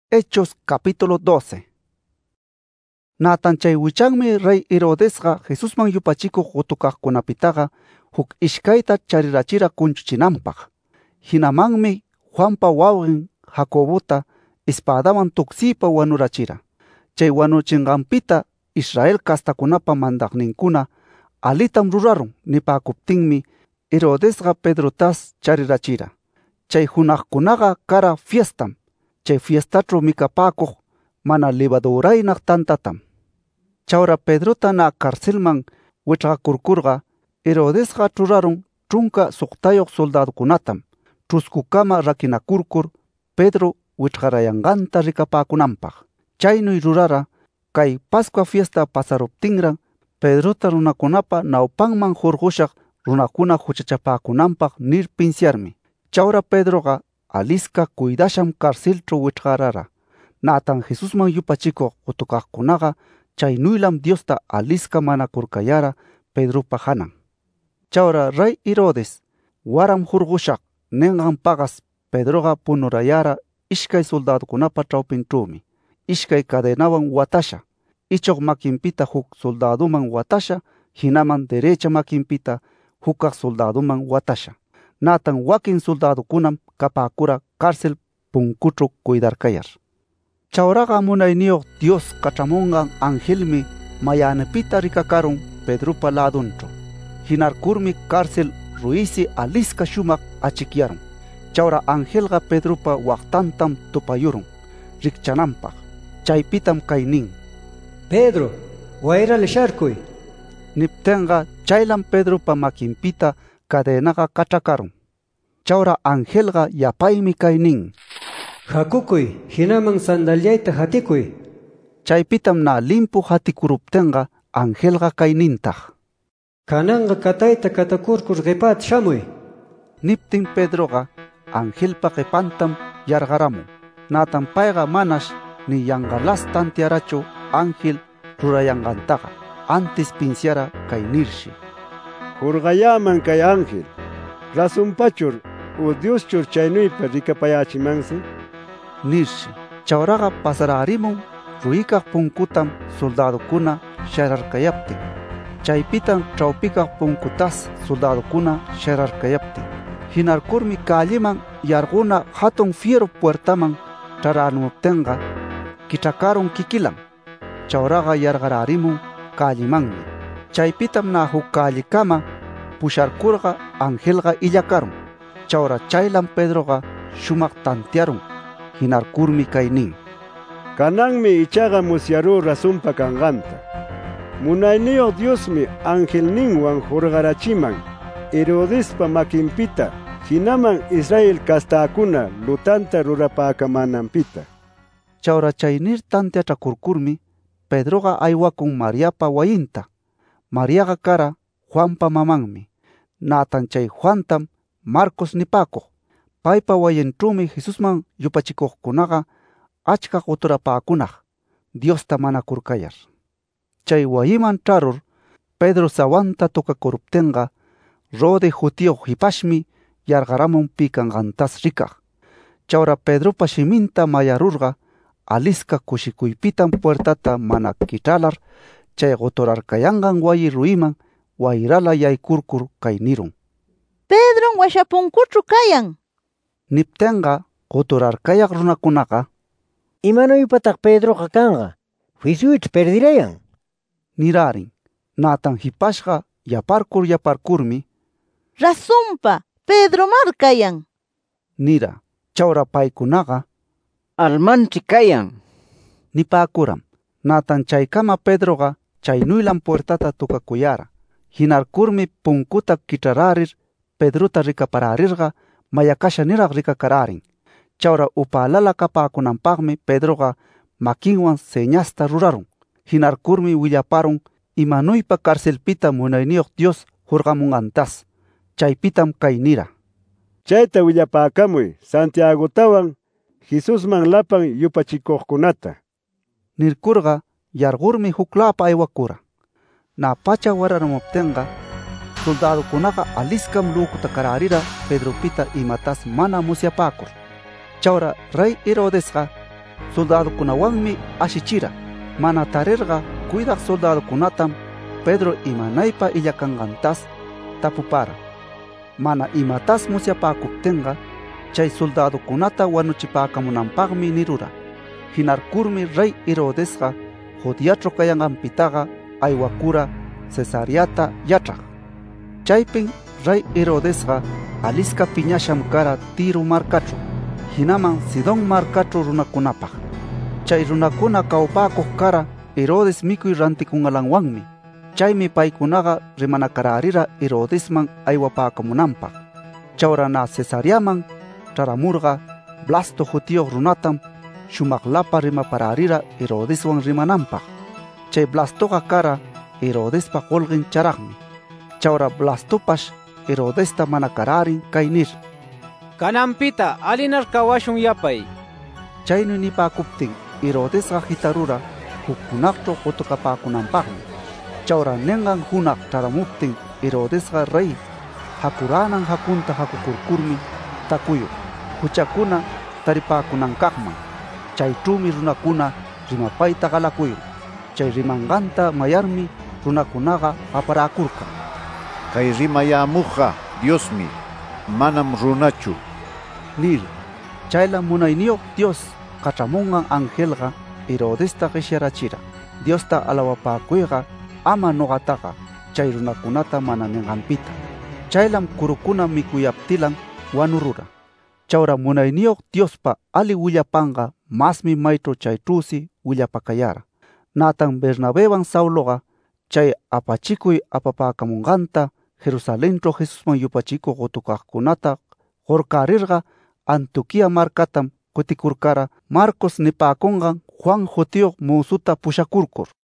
Hechos capítulo 12. Natan chay wichanmi rey Herodesqa Jesusman yupachikuq utukaqkunapitaqa huk ishkayta charirachira kunchuchinanpaq. Hinamanmi Juanpa wawqin Jacobota espadaman tuksiypa wanurachira. Chay wanuchinqanpita Israel castakunapa mandaqninkuna alitam rurarun nipäkuptinmi Herodesqa Pedrotas charirachira. Chay hunaqkunaqa kara fiestam. Chay fiestacho mikapakuq mana levaduraynaq tantatam. Chawra Pedrota na karcelman wichqakurkurqa Herodesqa churarun trunka suqtayuq soldadukunatam truskukama rakinakurkur Pedro wichqarayanqanta rikapakunanpaq. Chaynuy rurara kay Pascua fiesta pasaruptinran Pedrota runakunapa nawpanman hurqushaq runakuna huchachapakunanpaq nir pinsyarmi. Chawra Pedroqa aliska cuidasham carcelcho wichqarara. Natan Jesusman yupachikuq utukaqkunaqa chaynuylam Diosta aliska manakurkayara Pedropa hanan. Chawra rey Herodes waram hurqushaq ninqanpaqas Pedroqa punurayara ishkay soldadukunapa chawpinćhumi. Ishkay cadenawan watasha, ichuq makinpita huk soldaduman watasha, hinaman derecha makinpita hukaq soldaduman watasha. Natan wakin soldadukunam kapakura cárcel punkuchu cuidarkayar. Chawraqa munayniyuq Dios kachamungan angelmi mayanipita rikakarun Pedropa ladunchu. Hinarkurmi cárcel ruisi aliska shumaq achikyarun. Chawra angelqa Pedropa waqtantam tupayurun rikchananpaq. Chaypitam kay nin: Pedro, wayrale sharkuy. Niptenqa chaylam Pedropa makinpita cadenaqa kachakarun. Chawra angelqa yapaymi kay nin: Hakukuy, hinaman sandaliayta hatikuy. Chaypitam na limpu hatikuruptenqa angelqa kay nintaq: Kananqa katayta katakurkur qipata shamuy. Niptin Pedroqa angelpa qipantam yarqaramun. Natan payqa manash ni yanqalas tantiarachu ángel rurayanqantaqa. Antes pinsyara kay nirshi: Hurqayaman kay ángel, rasunpachur o Dioschur chaynuypa rikapayachimansi? Nirshi. Chawraqa pasararimun ruikaq punkutam soldadukuna shararkayaptin. Chaypitam chawpikaq punkutas soldadukuna shararkayaptin. Hinarkurmi calleman yarquna hatun fierro puertaman chararamuptinqa kichakaron kikilan. Chawraqa yarqararimun callemanmi. Chaypitam na huk callecama pusharkurqa angelqa illakarun. Chawra chaylam Pedroqa shumaq tantiarun. Hinarkurmi kay nin: Kananmi ichaqa musyarú rasunpa kanqanta. Munayniyuq Diosmi angelninwan hurqarachiman Herodespa makinpita hinaman Israel kastakuna lutanta rurapaakamananpita. Chawra chaynir tantiachakurkurmi Pedroqa aywakun Mariapa wayinta. Mariaqa kara Juanpa mamanmi. Natan chay Juantam Marcos nipakuq. Paypa wayinćhumi Jesusman yupachikuqkunaqa achka quturapakunaq Diosta manakurkayar. Chay wayiman charur Pedro sawanta tukakuruptinqa Rode jutiyuq hipashmi yarqaramun pi kanqantas rikaq. Chawra Pedropa shiminta mayarurqa aliska kushikuypitam puertata mana kich'alar chay quturarkayanqan wayi ruiman wayrala yaykurkur kay nirun: Pedro washapunkuchu kayan. Niptenqa quturarkayaq runakunaqa: Imanuypataq Pedroqa kanqa, juiciuyta perdirayan. Nirarin. Natan hipashqa yaparkurmi Rasunpa, Pedro markayan. nira. Chawra paykunaqa almanchi kayan nipakuram. Natan chaykama Pedroqa chaynuylan puertata tukakuyara. Hinarkurmi punkuta kich'ararir Pedrota rikapararirqa mayakasha niraq rikakararin. Chawra upalala kapakunanpaqmi Pedroqa makinwan señasta rurarun. Hinarkurmi willaparun imanuypa carcelpita munayniyuq Dios hurqamunqantas. Chaypitam kay nira: Chayta willapakamuy Santiagotawan Jesusman lapan yupachikuqkunata. Nirkurqa yarqurmi huklapa aywakura. Na pacha wararamuptinqa soldadukunaqa aliskam lukuta kararira Pedropita imatas mana musyapakur. Chawra rey Herodesqa soldadokunawanmi ashichira. Mana tarirqa cuidaq soldadokunatam Pedro imanaypa illakanqantas tapupara. Mana imatas musyapäkuptinqa chay soldadokunata wanuchipäkamunanpaqmi nirura. Hinarkurmi rey Herodesqa Judeaćhu kayanqanpitaqa aywakura Cesareata yachaq. Chaypin rey Herodesqa alisca piñasham kara Tiro markaćhu, hinaman Sidón markaćhu runakunapaq. Chay runakuna kawpakuq kara Herodes mikuy rantikungalanwanmi. Chaymi paykunaqa rimanakararira Herodesman aywapäkamunanpaq. Chawra na Cesareaman charamurqa Blasto judío runatam shumaqlapa rimapararira Herodeswan rimananpaq. Chay Blastoqa kara Herodespa qolqin charaqmi. Chawra Blastopash Herodesta manakararin kay nir: Kananpita alinar kawashun yapay. Chaynu nipäkuptin Herodesqa hitarura huk hunaqćhu qutukapäkunanpaqmi. Chawra ninqan hunaq charamuptin Herodesqa rey hakuranan hakunta hakukurkurmi takuyuq huchakuna taripäkunankaqman. Chayćhumi runakuna rimapayta qalakuyuq. Chay rimanqanta mayarmi runakunaqa qaparäkurqa: Kay rimayämuqqa Diosmi, manam runachu nir. Chaylam munayniyuq Dios kach'amunqan angelqa Herodesta qishyarachira. Diosta alawapäkuyqa ama nuqataqa chay runakunata mana ninqanpita. Chaylam kurukuna mikuyaptilan wanurura. Chawra munayniyuq Diospa ali willapanqa masmi mayt'u chaytrusi willapakayara. Natan Bernabewan Sauloqa chay apachikuy apapäkamunqanta Jerusalenćhu Jesusman yupachikuq utukaqkunata qurqarirqa Antioquia markatam kutikurkara Marcos nipäkunqan Juan judío musuta pushakurkur.